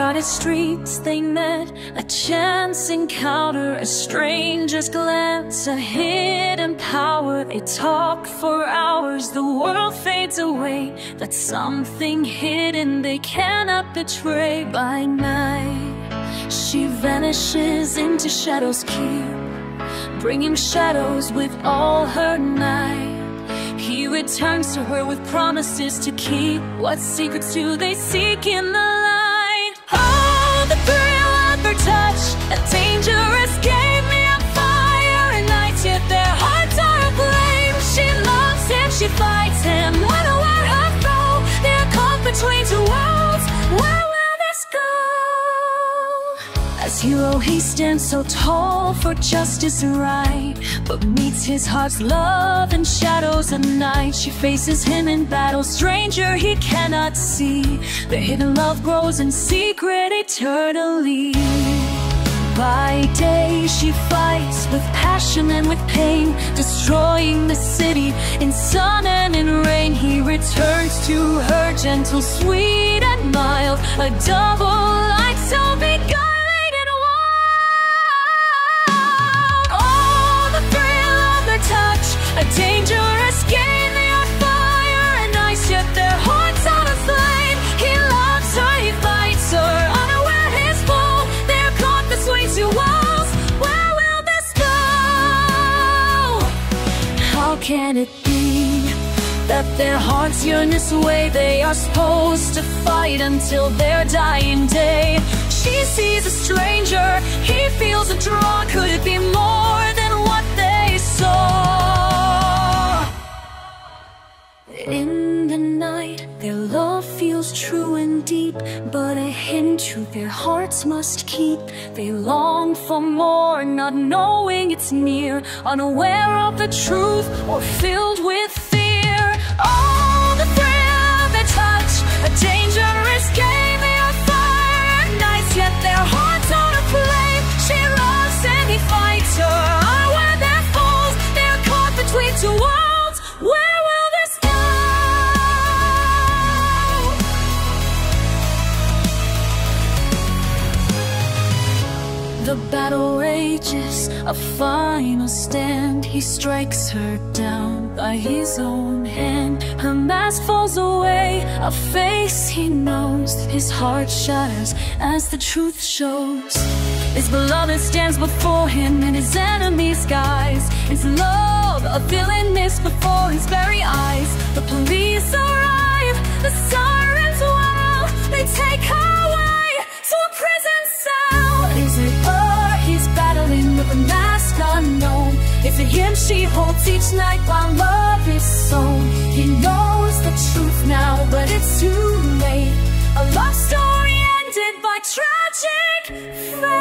crowded streets they met, a chance encounter, a stranger's glance, a hidden power. They talk for hours, the world fades away. That's something hidden they cannot betray. By night, she vanishes into Shadow's Keep, bringing shadows with all her night. He returns to her with promises to keep. What secrets do they seek in the light? Oh, the thrill of her touch, a dangerous game, me on fire and nights, yet their hearts are aflame. She loves him, she fights him, unaware her foe. They're caught between two worlds, where will this go? As hero he stands so tall for justice and right, but meets his heart's love in shadows at night. She faces him in battle, stranger he cannot see. Their hidden love grows in secret eternally. By day she fights with passion and with pain, destroying the city in sun and in rain. He returns to her, gentle, sweet and mild, a double light so beguiling. Touch, a dangerous game, they are fire and ice, yet their hearts are aflame. He loves her, he fights her, unaware his fall. They're caught between two walls, where will this go? How can it be that their hearts yearn this way? They are supposed to fight until their dying day. She sees a stranger, he feels a draw. Could it be more than what they saw? In the night, their love feels true and deep, but a hidden truth their hearts must keep. They long for more, not knowing it's near, unaware of the truth or filled with fear. Oh, the thrill of their touch, a dangerous game, they are fire and ice, yet their hearts are aflame. She loves and he fights her, unaware their falls. They're caught between two worlds, where will this go? The battle rages, a final stand. He strikes her down by his own hand. Her mask falls away, a face he knows. His heart shatters as the truth shows. His beloved stands before him in his enemy's guise. His love, a villain missed before his very eyes. The police arrive, the sirens wail. They take her away to a prison cell. Is it her he's battling with a mask unknown? Is it him she holds each night while love is sown? He knows the truth now, but it's too late. A love story ended by tragic fate.